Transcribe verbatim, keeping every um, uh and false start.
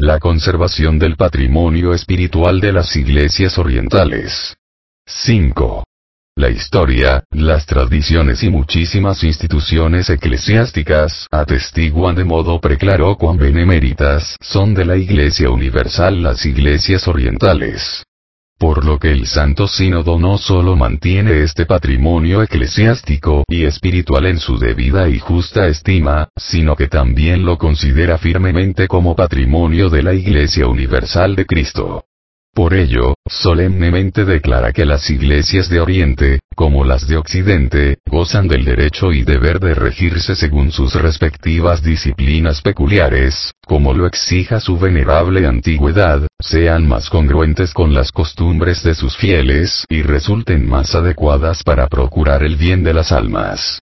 la conservación del patrimonio espiritual de las iglesias orientales. cinco. La historia, las tradiciones y muchísimas instituciones eclesiásticas atestiguan de modo preclaro cuán beneméritas son de la Iglesia Universal las iglesias orientales. Por lo que el Santo Sínodo no solo mantiene este patrimonio eclesiástico y espiritual en su debida y justa estima, sino que también lo considera firmemente como patrimonio de la Iglesia Universal de Cristo. Por ello, solemnemente declara que las iglesias de Oriente, como las de Occidente, gozan del derecho y deber de regirse según sus respectivas disciplinas peculiares, como lo exija su venerable antigüedad, sean más congruentes con las costumbres de sus fieles y resulten más adecuadas para procurar el bien de las almas.